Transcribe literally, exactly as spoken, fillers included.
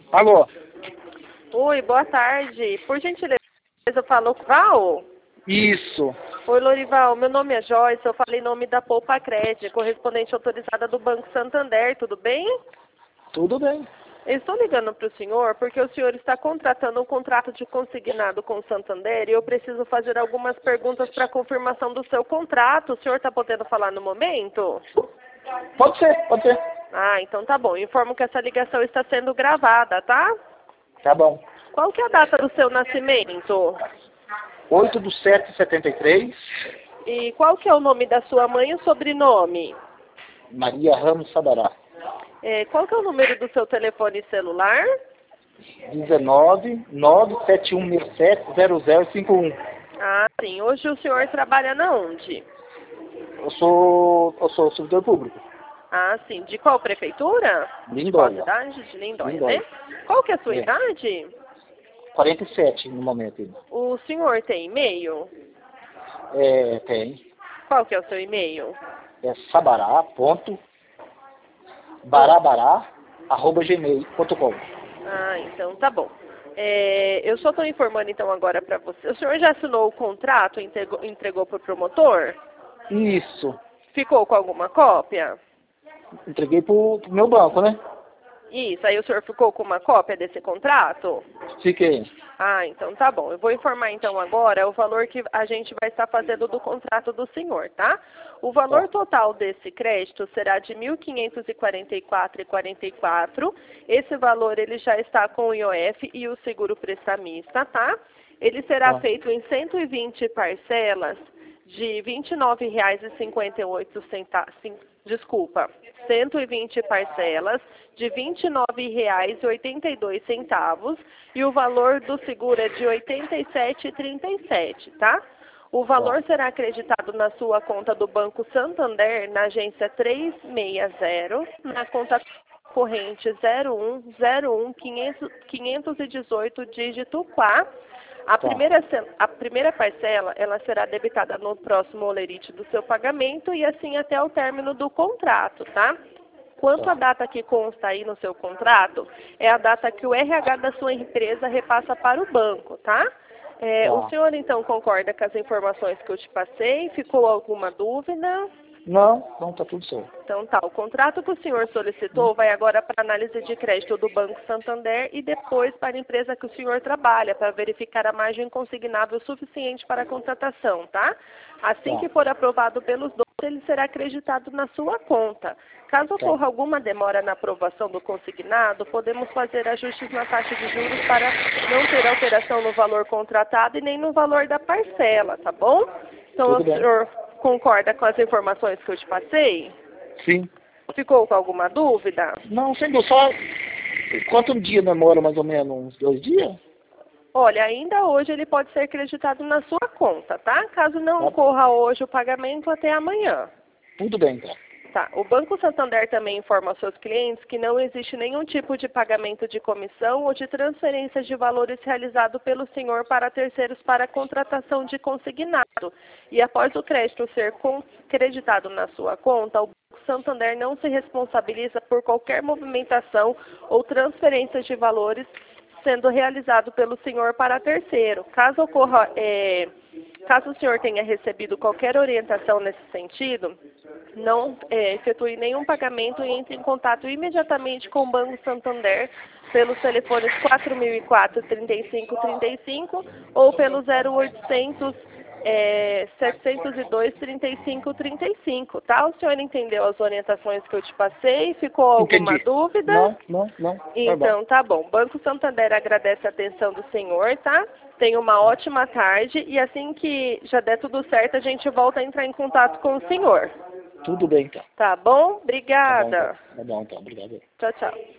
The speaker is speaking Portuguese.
Alô? Oi, boa tarde. Por gentileza, eu falo com Val? Isso. Oi, Lorival. Meu nome é Joyce. Eu falei em nome da Poupa Cred, correspondente autorizada do Banco Santander. Tudo bem? Tudo bem. Eu estou ligando para o senhor porque o senhor está contratando um contrato de consignado com o Santander e eu preciso fazer algumas perguntas para confirmação do seu contrato. O senhor está podendo falar no momento? Pode ser, pode ser. Ah, então tá bom. Informo que essa ligação está sendo gravada, tá? Tá bom. Qual que é a data do seu nascimento? oito de sete de setenta e três. E qual que é o nome da sua mãe e o sobrenome? Maria Ramos Sabará. É, qual que é o número do seu telefone celular? dezenove, nove sete um seis sete, zero zero cinco um. Ah, sim. Hoje o senhor trabalha na onde? Eu sou, eu sou servidor público. Ah, sim. De qual prefeitura? De qual Lindóia. cidade? De Lindóia, Lindóia. né? Qual que é a sua É. idade? quarenta e sete no momento. ainda. O senhor tem e-mail? É, tem. Qual que é o seu e-mail? É sabará ponto barabará arroba gmail ponto com. Ah, então tá bom. É, eu só estou informando então agora para você. O senhor já assinou o contrato e entregou, entregou para o promotor? Isso. Ficou com alguma cópia? Entreguei pro, pro meu banco, né? Isso, aí o senhor ficou com uma cópia desse contrato? Fiquei. Ah, então tá bom. Eu vou informar então agora o valor que a gente vai estar fazendo do contrato do senhor, tá? O valor Tá. total desse crédito será de mil quinhentos e quarenta e quatro reais e quarenta e quatro centavos. Esse valor ele já está com o I O F e o seguro prestamista, tá? Ele será Tá. feito em cento e vinte parcelas de vinte e nove reais e cinquenta e oito centavos. Desculpa, cento e vinte parcelas de vinte e nove reais e oitenta e dois centavos e o valor do seguro é de oitenta e sete reais e trinta e sete centavos, tá? O valor Tá. será acreditado na sua conta do Banco Santander, na agência trezentos e sessenta, na conta corrente zero um zero um quinhentos e dezoito, dígito quatro. A Tá. primeira, ce- a primeira parcela, ela será debitada no próximo holerite do seu pagamento e assim até o término do contrato, tá? Quanto Tá. à data que consta aí no seu contrato, é a data que o R H da sua empresa repassa para o banco, tá? É, o Tá. senhor, então, concorda com as informações que eu te passei? Ficou alguma dúvida? Não, não, tá tudo certo. Então tá, o contrato que o senhor solicitou vai agora para análise de crédito do Banco Santander e depois para a empresa que o senhor trabalha, para verificar a margem consignável suficiente para a contratação, tá? Assim Tá. que for aprovado pelos dois, ele será acreditado na sua conta. Caso Tá. ocorra alguma demora na aprovação do consignado, podemos fazer ajustes na taxa de juros para não ter alteração no valor contratado e nem no valor da parcela, tá bom? Então Tudo o bem. senhor concorda com as informações que eu te passei? Sim. Ficou com alguma dúvida? Não, sem dúvida. Só quanto dia demora mais ou menos? Uns dois dias? Olha, ainda hoje ele pode ser acreditado na sua conta, tá? Caso não Tá. ocorra hoje o pagamento, até amanhã. Tudo bem, então. Tá. O Banco Santander também informa aos seus clientes que não existe nenhum tipo de pagamento de comissão ou de transferência de valores realizado pelo senhor para terceiros para a contratação de consignado. E após o crédito ser con- creditado na sua conta, o Banco Santander não se responsabiliza por qualquer movimentação ou transferência de valores sendo realizado pelo senhor para terceiro. Caso ocorra, é, caso o senhor tenha recebido qualquer orientação nesse sentido, não é, efetue nenhum pagamento e entre em contato imediatamente com o Banco Santander pelos telefones quatro mil e quatro, trinta e cinco trinta e cinco ou pelo zero oitocentos, é, setecentos e dois, trinta e cinco trinta e cinco, tá? O senhor entendeu as orientações que eu te passei? Ficou alguma Entendi. dúvida? Não, não, não. Então, tá bom. Banco Santander agradece a atenção do senhor, tá? Tenha uma ótima tarde e assim que já der tudo certo, a gente volta a entrar em contato com o senhor. Tudo bem, então. Tá bom? Tá bom, então. Obrigada. Tá bom, então. Obrigado. Tchau, tchau.